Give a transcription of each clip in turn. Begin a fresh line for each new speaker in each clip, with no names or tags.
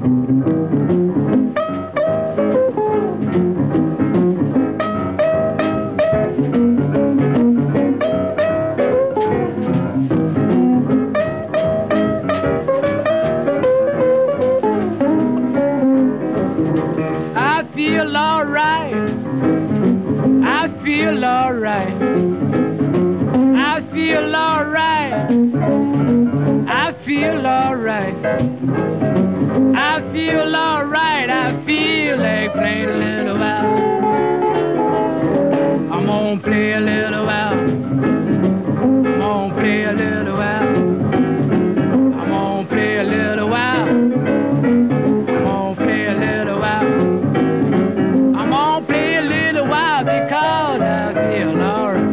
I feel alright. I feel alright. I feel alright. I feel alright. I feel alright. I feel like playing a little while. I'm gonna play a little while. I'm gonna play a little while. I'm gonna play a little while. I'm gonna play a little while. I'm gonna play a little while because I feel alright.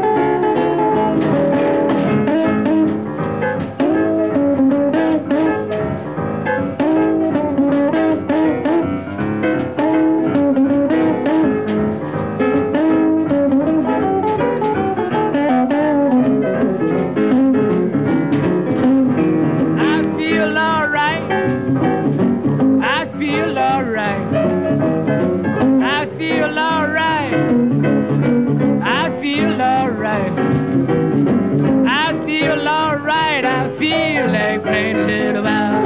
I feel alright. I feel alright. I feel alright. I feel alright. I feel alright. I feel like playing a little while.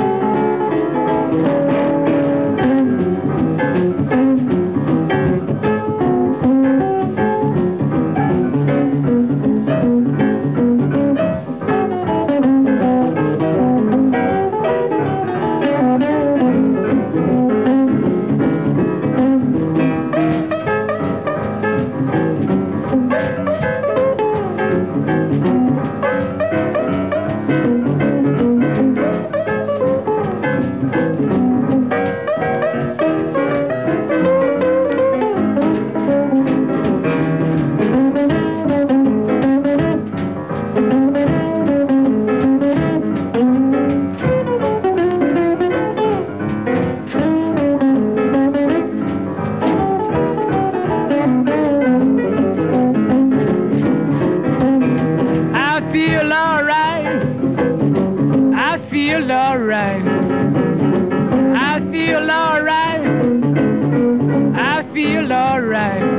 I feel alright. I feel alright. I feel alright. I feel alright.